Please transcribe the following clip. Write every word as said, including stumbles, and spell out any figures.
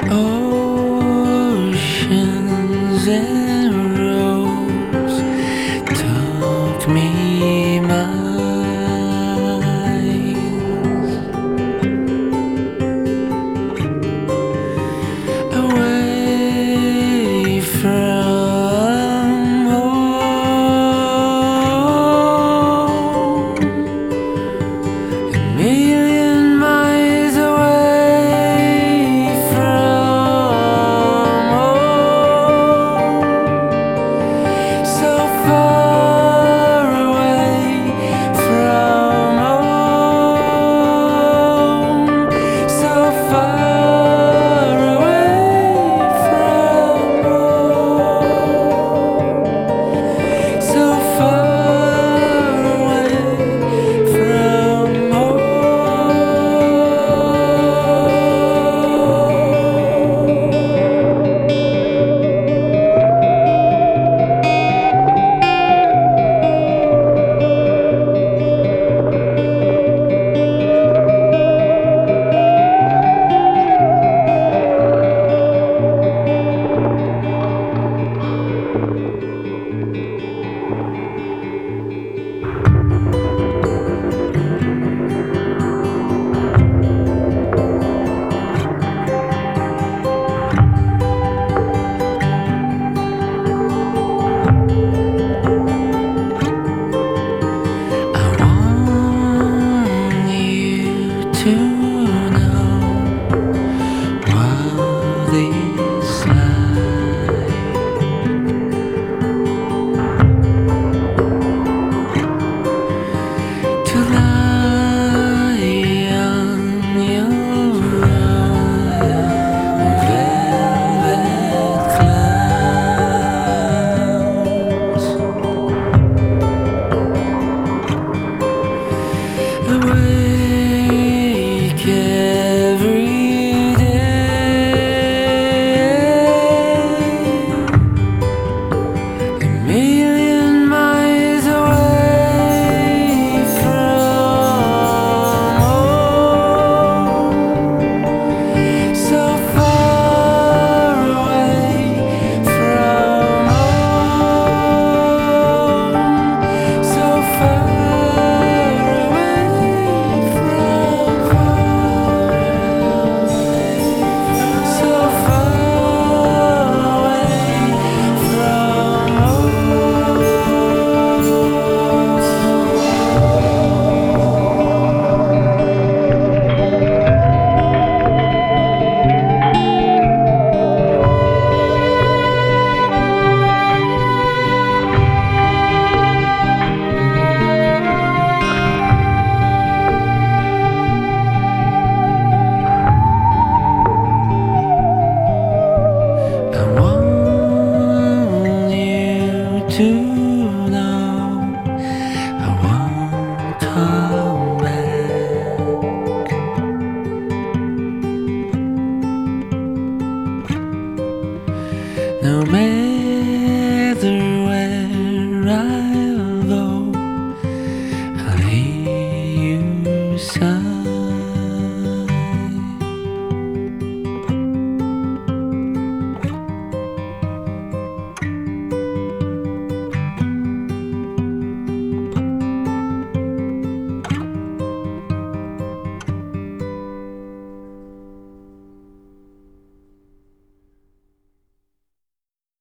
Oceans and roads took me miles away from home, a million miles away from home, so far away from home, so far away from home, so far away from I want you to know what it's like to lie on your velvet clouds, awake every day, a million miles away from home, so far away from home, so far away from home, so far away from I want you to know I won't come back, no matter where I'll go.